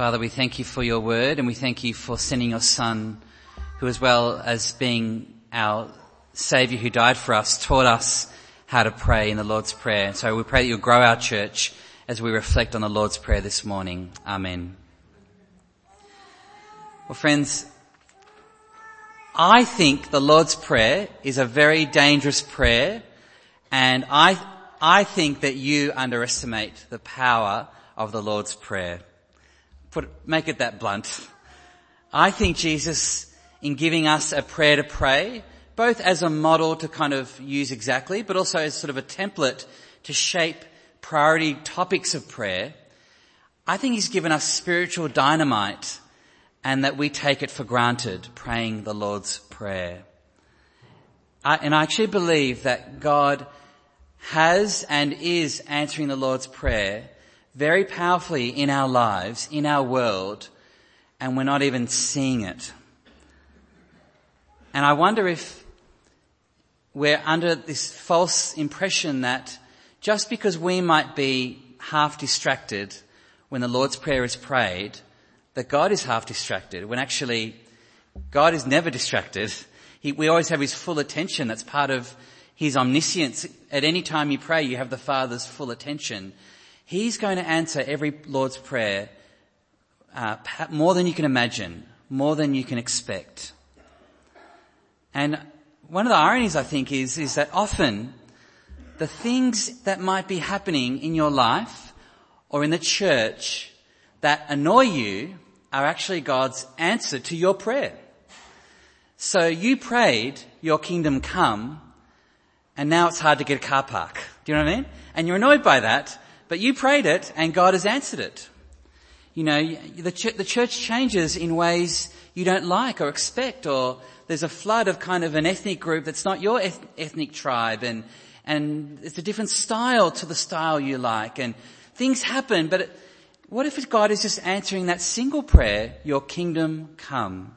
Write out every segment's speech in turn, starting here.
Father, we thank you for your word, and we thank you for sending your Son, who, as well as being our Saviour who died for us, taught us how to pray in the Lord's Prayer. And so we pray that you'll grow our church as we reflect on the Lord's Prayer this morning. Amen. Well, friends, I think the Lord's Prayer is a very dangerous prayer, and I think that you underestimate the power of the Lord's Prayer. Make it that blunt. I think Jesus, in giving us a prayer to pray, both as a model to kind of use exactly, but also as sort of a template to shape priority topics of prayer, I think he's given us spiritual dynamite, and that we take it for granted, praying the Lord's Prayer. I actually believe that God has and is answering the Lord's Prayer very powerfully in our lives, in our world, and we're not even seeing it. And I wonder if we're under this false impression that just because we might be half distracted when the Lord's Prayer is prayed, that God is half distracted, when actually God is never distracted. We always have his full attention. That's part of his omniscience. At any time you pray, you have the Father's full attention. He's going to answer every Lord's Prayer more than you can imagine, more than you can expect. And one of the ironies, I think, is that often the things that might be happening in your life or in the church that annoy you are actually God's answer to your prayer. So you prayed, your kingdom come, and now it's hard to get a car park. Do you know what I mean? And you're annoyed by that, but you prayed it and God has answered it. You know, the church changes in ways you don't like or expect, or there's a flood of kind of an ethnic group that's not your ethnic tribe, and it's a different style to the style you like, and things happen, but what if God is just answering that single prayer, your kingdom come?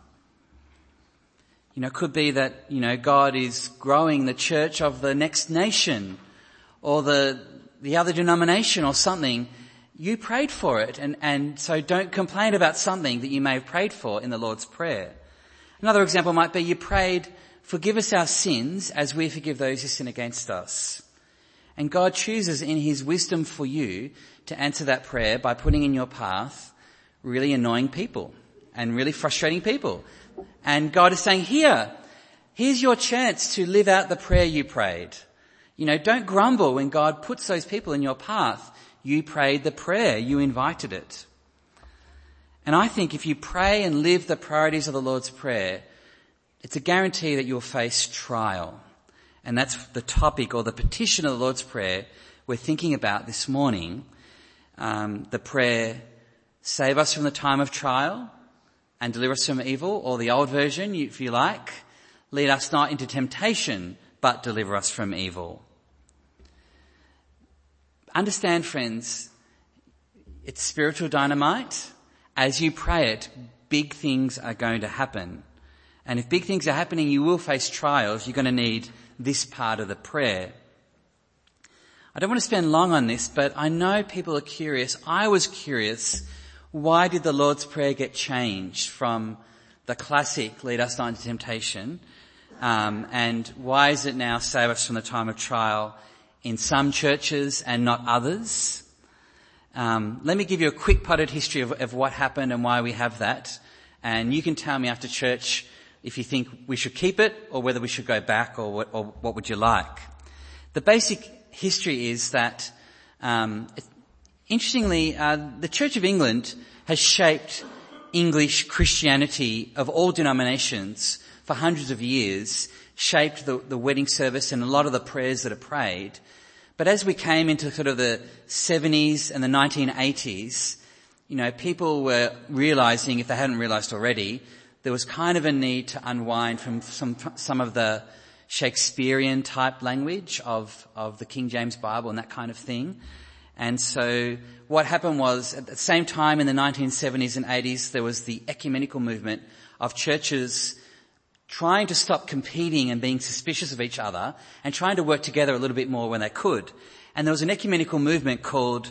You know, it could be that, you know, God is growing the church of the next nation or the other denomination or something. You prayed for it, and so don't complain about something that you may have prayed for in the Lord's Prayer. Another example might be you prayed, forgive us our sins as we forgive those who sin against us. And God chooses in his wisdom for you to answer that prayer by putting in your path really annoying people and really frustrating people. And God is saying, here's your chance to live out the prayer you prayed. You know, don't grumble when God puts those people in your path. You prayed the prayer. You invited it. And I think if you pray and live the priorities of the Lord's Prayer, it's a guarantee that you'll face trial. And that's the topic or the petition of the Lord's Prayer we're thinking about this morning. The prayer, save us from the time of trial and deliver us from evil, or the old version, if you like, lead us not into temptation, but deliver us from evil. Understand, friends, it's spiritual dynamite. As you pray it, big things are going to happen. And if big things are happening, you will face trials. You're going to need this part of the prayer. I don't want to spend long on this, but I know people are curious. I was curious, why did the Lord's Prayer get changed from the classic, lead us not into temptation, and why is it now save us from the time of trial in some churches and not others? Let me give you a quick potted history of what happened and why we have that. And you can tell me after church if you think we should keep it or whether we should go back, or what would you like. The basic history is that, interestingly, the Church of England has shaped English Christianity of all denominations for hundreds of years, shaped the wedding service and a lot of the prayers that are prayed. But as we came into sort of the 70s and the 1980s, you know, people were realizing, if they hadn't realized already, there was kind of a need to unwind from some of the Shakespearean type language of the King James Bible and that kind of thing. And so what happened was, at the same time in the 1970s and 80s, there was the ecumenical movement of churches trying to stop competing and being suspicious of each other and trying to work together a little bit more when they could. And there was an ecumenical movement called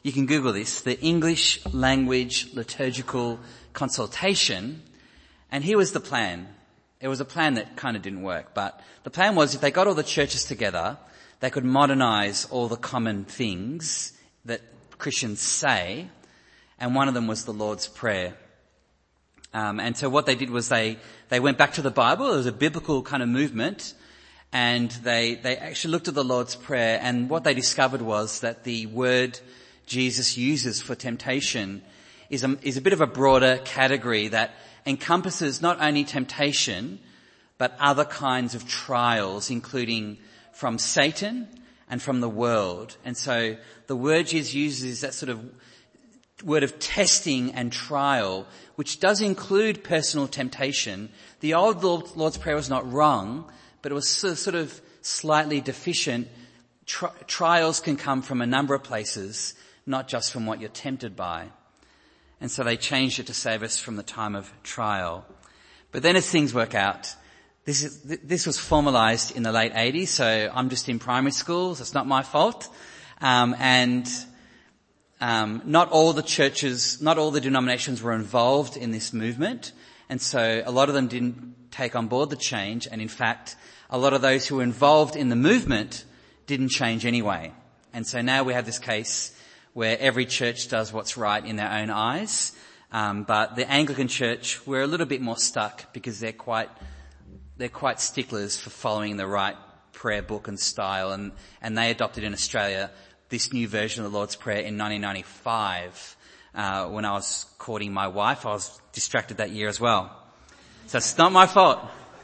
you can Google this, the English Language Liturgical Consultation, and here was the plan. It was a plan that kind of didn't work, but the plan was if they got all the churches together, they could modernize all the common things that Christians say, and one of them was the Lord's Prayer. And so what they did was they went back to the Bible. It was a biblical kind of movement, and they actually looked at the Lord's Prayer, and what they discovered was that the word Jesus uses for temptation is a bit of a broader category that encompasses not only temptation, but other kinds of trials, including from Satan and from the world. And so the word Jesus uses is that sort of word of testing and trial, which does include personal temptation. The old Lord's Prayer was not wrong, but it was sort of slightly deficient. Trials can come from a number of places, not just from what you're tempted by. And so they changed it to save us from the time of trial. But then as things work out, this was formalized in the late 80s, so I'm just in primary school, so it's not my fault. Not all the churches, not all the denominations were involved in this movement, and so a lot of them didn't take on board the change, and in fact, a lot of those who were involved in the movement didn't change anyway. And so now we have this case where every church does what's right in their own eyes, but the Anglican Church, we're a little bit more stuck because they're quite sticklers for following the right prayer book and style, and they adopted in Australia this new version of the Lord's Prayer in 1995. When I was courting my wife, I was distracted that year as well. So it's not my fault.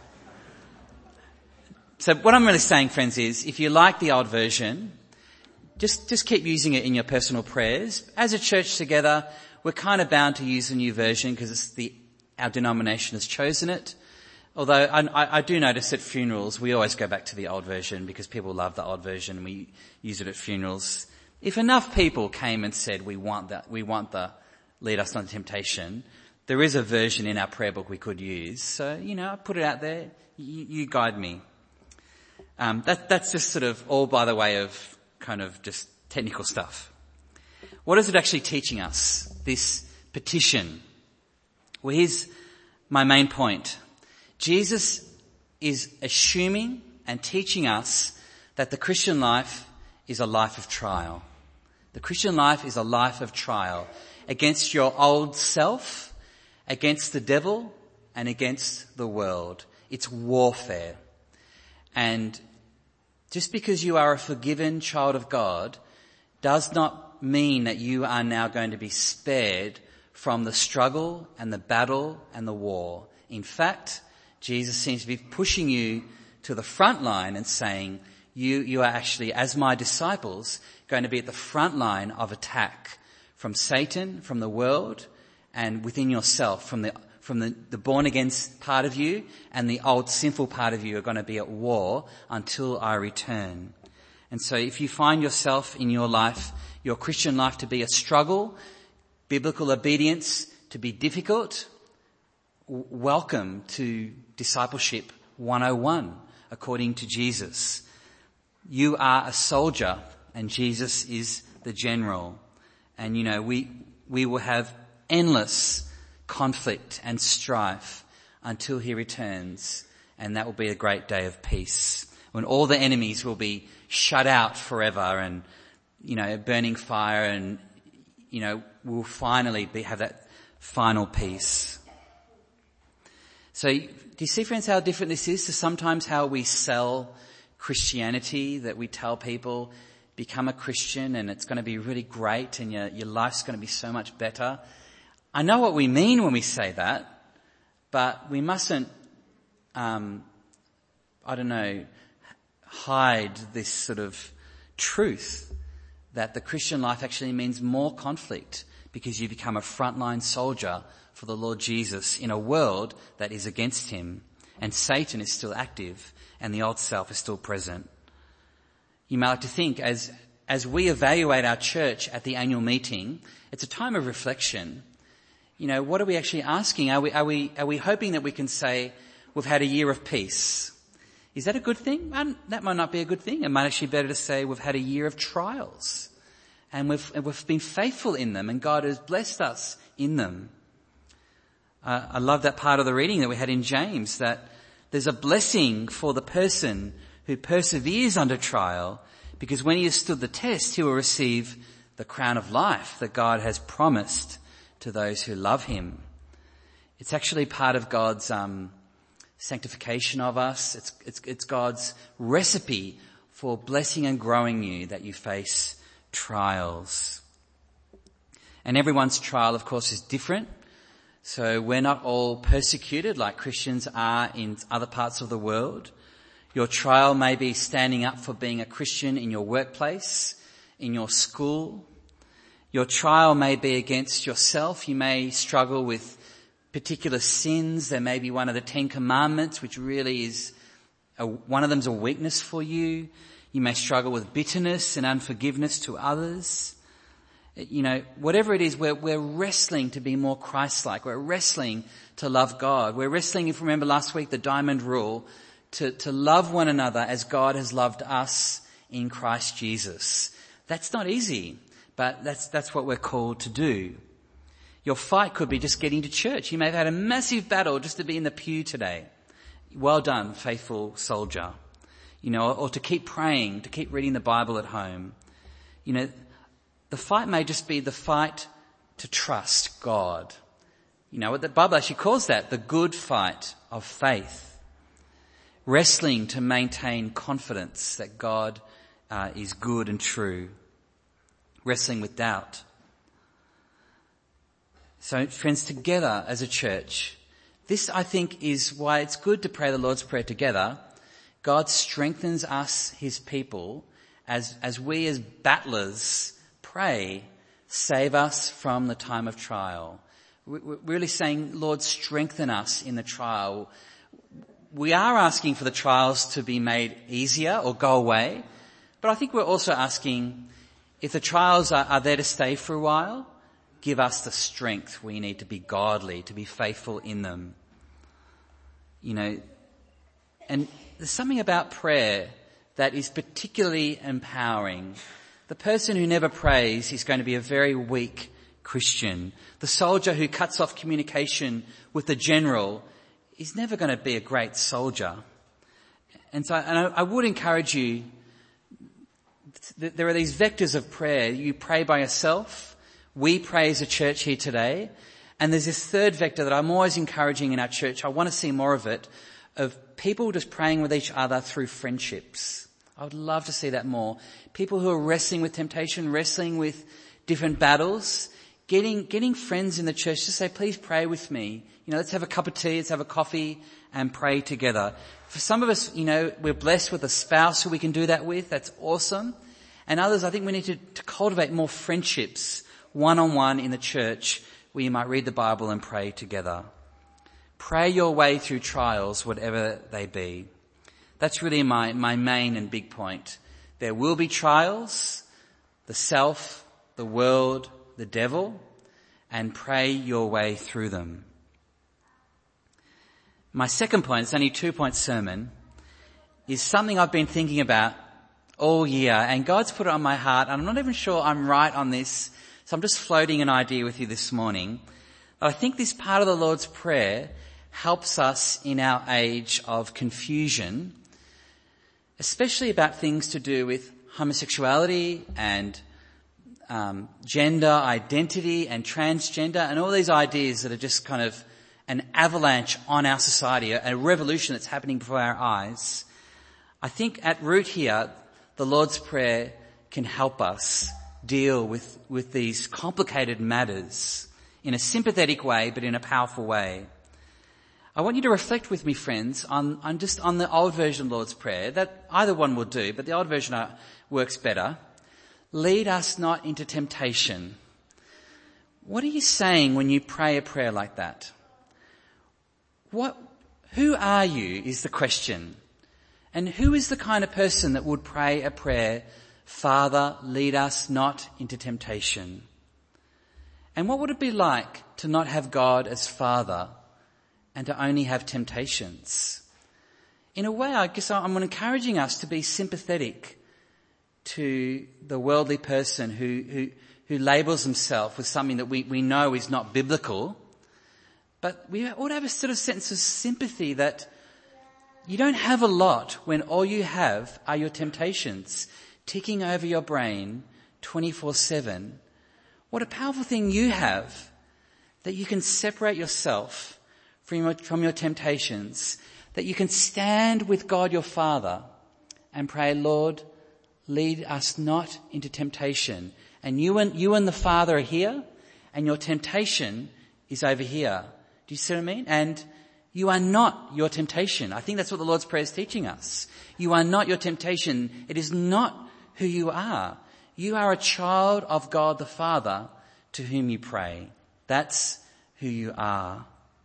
So what I'm really saying, friends, is if you like the old version, just keep using it in your personal prayers. As a church together, we're kind of bound to use the new version because our denomination has chosen it. Although I do notice at funerals, we always go back to the old version because people love the old version and we use it at funerals. If enough people came and said, we want the lead us not to temptation, there is a version in our prayer book we could use. So, I put it out there. You guide me. That's just sort of all by the way of kind of just technical stuff. What is it actually teaching us, this petition? Well, here's my main point. Jesus is assuming and teaching us that the Christian life is a life of trial. The Christian life is a life of trial against your old self, against the devil, and against the world. It's warfare. And just because you are a forgiven child of God does not mean that you are now going to be spared from the struggle and the battle and the war. In fact, Jesus seems to be pushing you to the front line and saying, you are actually, as my disciples, going to be at the front line of attack from Satan, from the world, and within yourself, from the born-again part of you and the old sinful part of you are going to be at war until I return. And so if you find yourself in your life, your Christian life to be a struggle, biblical obedience to be difficult, welcome to Discipleship 101, according to Jesus. You are a soldier and Jesus is the general. And we will have endless conflict and strife until he returns, and that will be a great day of peace when all the enemies will be shut out forever and burning fire, and we'll finally have that final peace. So do you see, friends, how different this is to sometimes how we sell Christianity, that we tell people become a Christian and it's going to be really great and your life's going to be so much better. I know what we mean when we say that, but we mustn't, hide this sort of truth that the Christian life actually means more conflict because you become a frontline soldier for the Lord Jesus in a world that is against him, and Satan is still active and the old self is still present. You might like to think as we evaluate our church at the annual meeting, it's a time of reflection. What are we actually asking? Are we hoping that we can say we've had a year of peace? Is that a good thing? That might not be a good thing. It might actually be better to say we've had a year of trials. and we've been faithful in them, and God has blessed us in them. I love that part of the reading that we had in James, that there's a blessing for the person who perseveres under trial, because when he has stood the test, he will receive the crown of life that God has promised to those who love him. It's actually part of God's sanctification of us. It's God's recipe for blessing and growing you, that you face trials. And everyone's trial, of course, is different. So we're not all persecuted like Christians are in other parts of the world. Your trial may be standing up for being a Christian in your workplace, in your school. Your trial may be against yourself. You may struggle with particular sins. There may be one of the 10 Commandments, which really is one of them's a weakness for you. You may struggle with bitterness and unforgiveness to others. Whatever it is, we're wrestling to be more Christ-like. We're wrestling to love God. We're wrestling, if you remember last week, the diamond rule, to love one another as God has loved us in Christ Jesus. That's not easy, but that's what we're called to do. Your fight could be just getting to church. You may have had a massive battle just to be in the pew today. Well done, faithful soldier. Or to keep praying, to keep reading the Bible at home. The fight may just be the fight to trust God. What the Bible actually calls that, the good fight of faith. Wrestling to maintain confidence that God is good and true. Wrestling with doubt. So friends, together as a church, this I think is why it's good to pray the Lord's Prayer together. God strengthens us, his people, as we as battlers pray, save us from the time of trial. We're really saying, Lord, strengthen us in the trial. We are asking for the trials to be made easier or go away, but I think we're also asking, if the trials are there to stay for a while, give us the strength we need to be godly, to be faithful in them. And there's something about prayer that is particularly empowering. The person who never prays is going to be a very weak Christian. The soldier who cuts off communication with the general is never going to be a great soldier. And I would encourage you, there are these vectors of prayer. You pray by yourself. We pray as a church here today. And there's this third vector that I'm always encouraging in our church. I want to see more of it, of people just praying with each other through friendships. I would love to see that more. People who are wrestling with temptation, wrestling with different battles, getting friends in the church to say, please pray with me. Let's have a cup of tea, let's have a coffee and pray together. For some of us, we're blessed with a spouse who we can do that with. That's awesome. And others, I think we need to cultivate more friendships one-on-one in the church where you might read the Bible and pray together. Pray your way through trials, whatever they be. That's really my main and big point. There will be trials, the self, the world, the devil, and pray your way through them. My second point, it's only a 2-point sermon, is something I've been thinking about all year, and God's put it on my heart, and I'm not even sure I'm right on this, so I'm just floating an idea with you this morning. But I think this part of the Lord's Prayer helps us in our age of confusion, especially about things to do with homosexuality and gender identity and transgender and all these ideas that are just kind of an avalanche on our society, a revolution that's happening before our eyes. I think at root here, the Lord's Prayer can help us deal with these complicated matters in a sympathetic way, but in a powerful way. I want you to reflect with me, friends, on the old version of Lord's Prayer. That either one will do, but the old version works better. Lead us not into temptation. What are you saying when you pray a prayer like that? Who are you is the question. And who is the kind of person that would pray a prayer, Father, lead us not into temptation? And what would it be like to not have God as Father and to only have temptations? In a way, I guess I'm encouraging us to be sympathetic to the worldly person who labels himself with something that we know is not biblical. But we ought to have a sort of sense of sympathy that you don't have a lot when all you have are your temptations ticking over your brain 24/7. What a powerful thing you have, that you can separate yourself from your temptations, that you can stand with God your Father and pray, Lord, lead us not into temptation. And you and the Father are here, and your temptation is over here. Do you see what I mean? And you are not your temptation. I think that's what the Lord's Prayer is teaching us. You are not your temptation. It is not who you are. You are a child of God the Father to whom you pray. That's who you are.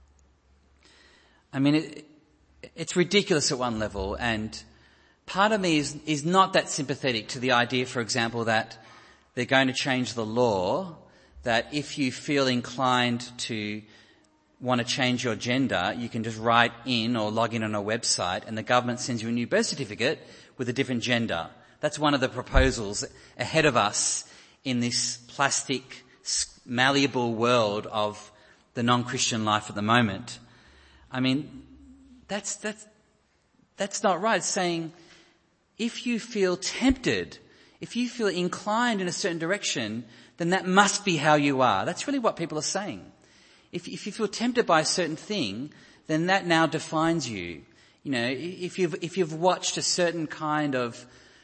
I mean, it's ridiculous at one level, and part of me is not that sympathetic to the idea, for example, that they're going to change the law, that if you feel inclined to want to change your gender, you can just write in or log in on a website and the government sends you a new birth certificate with a different gender. That's one of the proposals ahead of us in this plastic, malleable world of the non-Christian life at the moment. I mean, that's not right. It's saying if you feel tempted, if you feel inclined in a certain direction, then that must be how you are. That's really what people are saying. If you feel tempted by a certain thing, then that now defines you. You know, if you've watched a certain kind of,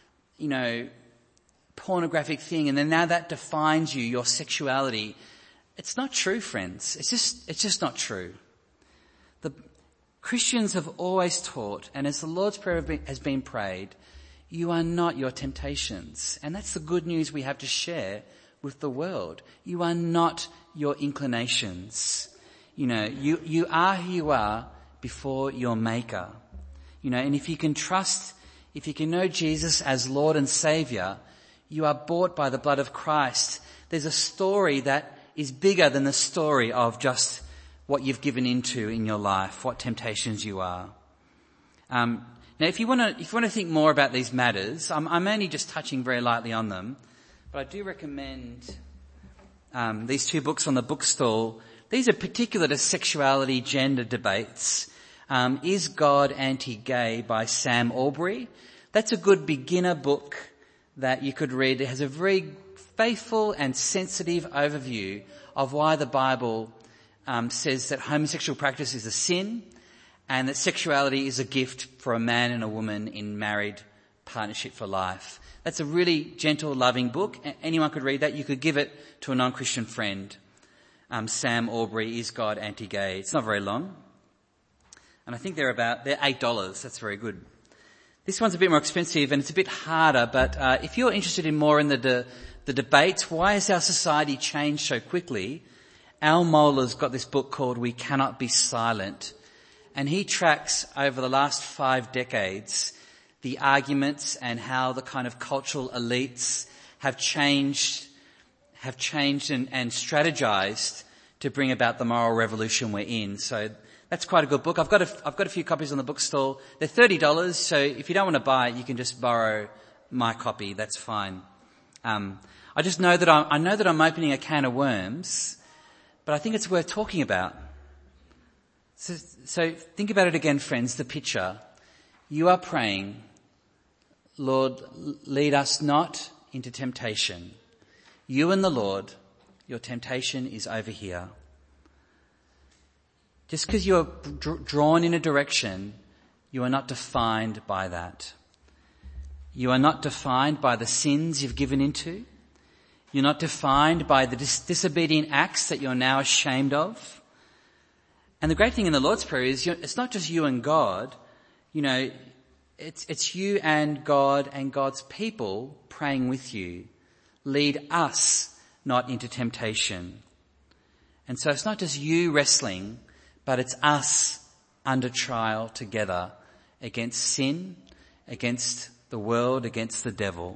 pornographic thing, and then now that defines you, your sexuality, it's not true, friends. It's just not true. The Christians have always taught, and as the Lord's Prayer has been prayed, you are not your temptations. And that's the good news we have to share with the world. You are not your inclinations. You are who you are before your Maker. And if you can know Jesus as Lord and Saviour, you are bought by the blood of Christ. There's a story that is bigger than the story of just what you've given into in your life, what temptations you are. Now, if you want to think more about these matters, I'm only just touching very lightly on them, but I do recommend these two books on the bookstall. These are particular to sexuality, gender debates. Is God Anti-Gay by Sam Allberry. That's a good beginner book that you could read. It has a very faithful and sensitive overview of why the Bible says that homosexual practice is a sin and that sexuality is a gift for a man and a woman in married partnership for life. That's a really gentle, loving book. Anyone could read that. You could give it to a non-Christian friend. Sam Allberry, Is God Anti-Gay? It's not very long. And I think they're $8. That's very good. This one's a bit more expensive and it's a bit harder, but if you're interested in more in the debates, why has our society changed so quickly? Al Mohler's got this book called We Cannot Be Silent, and he tracks over the last 5 decades the arguments and how the kind of cultural elites have changed and strategized to bring about the moral revolution we're in. So that's quite a good book. I've got a few copies on the bookstall. They're $30, so if you don't want to buy it, you can just borrow my copy. That's fine. I just know that I'm opening a can of worms, but I think it's worth talking about. So think about it again, friends, the picture. You are praying, Lord, lead us not into temptation. You and the Lord, your temptation is over here. Just because you're drawn in a direction, you are not defined by that. You are not defined by the sins you've given into. You're not defined by the disobedient acts that you're now ashamed of. And the great thing in the Lord's Prayer is it's not just you and God. It's you and God and God's people praying with you. Lead us not into temptation. And so it's not just you wrestling, but it's us under trial together against sin, against the world, against the devil.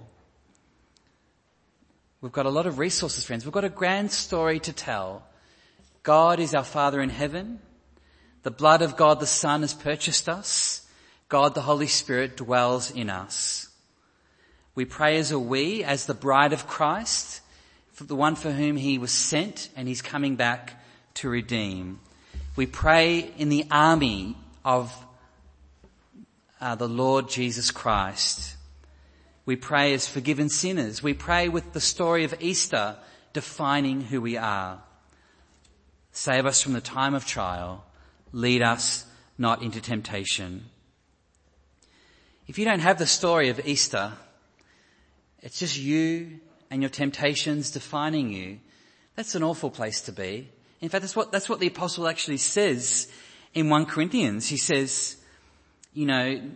We've got a lot of resources, friends. We've got a grand story to tell. God is our Father in heaven. The blood of God the Son has purchased us. God the Holy Spirit dwells in us. We pray as the bride of Christ, for the one for whom he was sent and he's coming back to redeem. We pray in the army of the Lord Jesus Christ. We pray as forgiven sinners. We pray with the story of Easter defining who we are. Save us from the time of trial. Lead us not into temptation. If you don't have the story of Easter, it's just you and your temptations defining you. That's an awful place to be. In fact, that's what the apostle actually says in 1 Corinthians. He says, the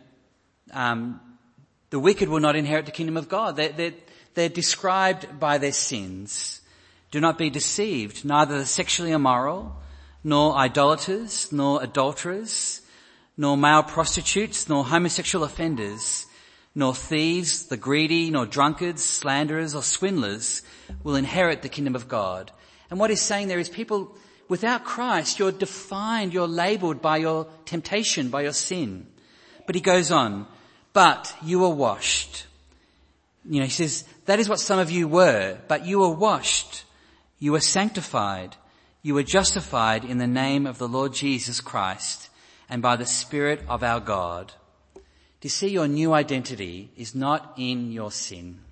wicked will not inherit the kingdom of God. They're described by their sins. Do not be deceived. Neither the sexually immoral, nor idolaters, nor adulterers, nor male prostitutes, nor homosexual offenders, nor thieves, the greedy, nor drunkards, slanderers, or swindlers will inherit the kingdom of God. And what he's saying there is people, without Christ, you're defined, you're labelled by your temptation, by your sin. But he goes on, but you are washed. He says, that is what some of you were, but you were washed. You were sanctified. You were justified in the name of the Lord Jesus Christ and by the Spirit of our God. Do you see, your new identity is not in your sin.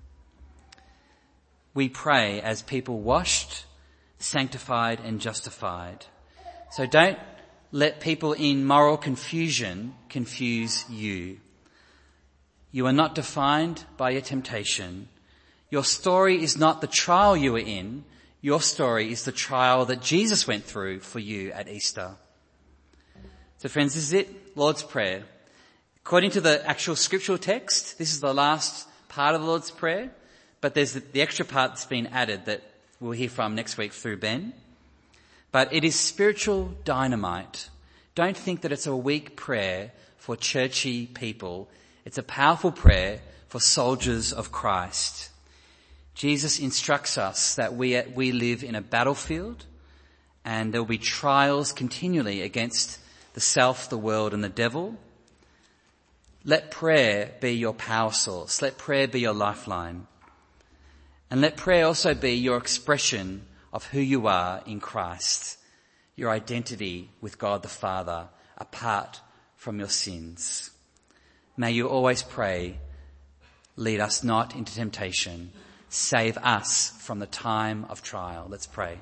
We pray as people washed, sanctified and justified. So don't let people in moral confusion confuse you. You are not defined by your temptation. Your story is not the trial you were in. Your story is the trial that Jesus went through for you at Easter. So friends, this is it, Lord's Prayer. According to the actual scriptural text, this is the last part of the Lord's Prayer, but there's the extra part that's been added that we'll hear from next week through Ben. But it is spiritual dynamite. Don't think that it's a weak prayer for churchy people. It's a powerful prayer for soldiers of Christ. Jesus instructs us that we live in a battlefield and there will be trials continually against the self, the world and the devil. Let prayer be your power source. Let prayer be your lifeline. And let prayer also be your expression of who you are in Christ, your identity with God the Father apart from your sins. May you always pray, lead us not into temptation. Save us from the time of trial. Let's pray.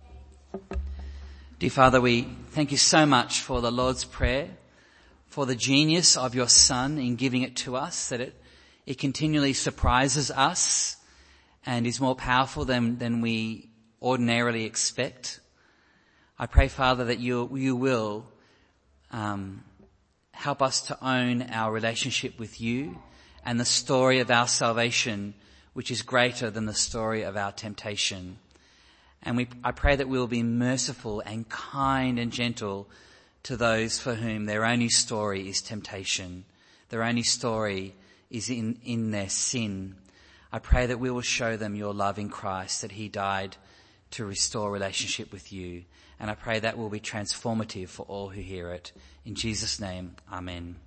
Dear Father, we thank you so much for the Lord's Prayer, for the genius of your Son in giving it to us, that it continually surprises us and is more powerful than we ordinarily expect. I pray, Father, that you will help us to own our relationship with you and the story of our salvation, which is greater than the story of our temptation. And I pray that we'll be merciful and kind and gentle to those for whom their only story is temptation. Their only story is in their sin. I pray that we will show them your love in Christ, that he died to restore relationship with you. And I pray that will be transformative for all who hear it. In Jesus' name, amen.